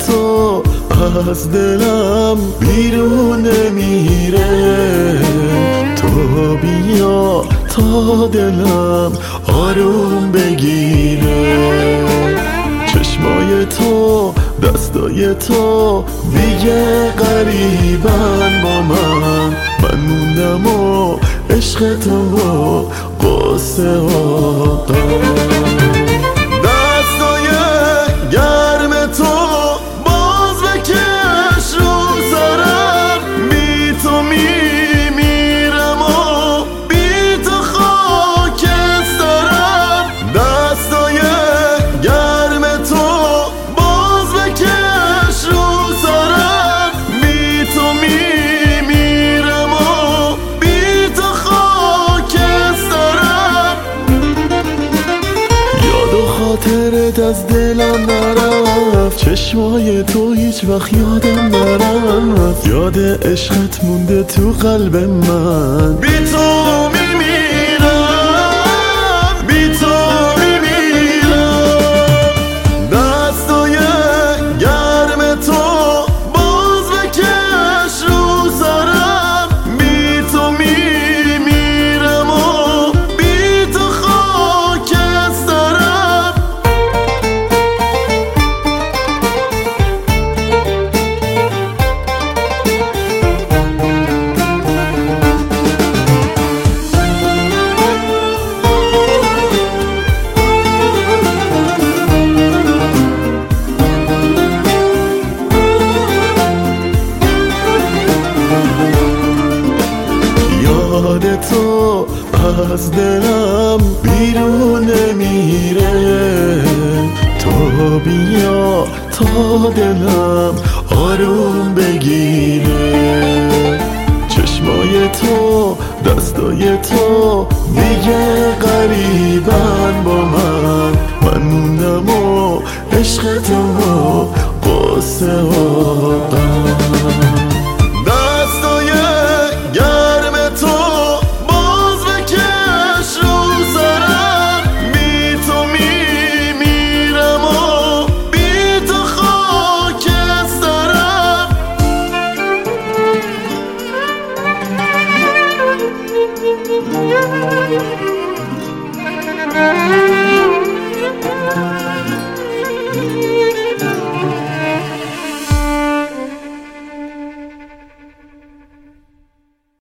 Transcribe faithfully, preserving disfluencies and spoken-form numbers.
تو از دلم بیرون نمیره، تو بیا تا دلم آروم بگیره. چشمای تو دستای تو دیگه قریبن با من، من موندم و عشق تو و قصه آقا. دستای گرم تو باز بکش رو سرم، بی تو میمیرم و بی تو خاکسترم. دستای گرم تو باز بکش رو سرم، بی تو میمیرم و بی تو خاکسترم. یاد و خاطرت از دلم نرفت، چشمای تو هیچ وقت یادم نرفت، یاد عشقت مونده تو قلب من. بی تو میمیرم، بی تو میمیرم. دستای گرم تو باز بکش رو سرم، بی تو میمیرم و بی تو خاکسترم. یاد تو از دلم بیرون نمیره، تو بیا تا دلم آروم بگیره. چشمای تو دستای تو دیگه قریبن با من، من موندم و عشق تو و قصه آقا. دستای گرم تو باز بکش رو سرم، بی تو میمیرم و بی تو خاکسترم.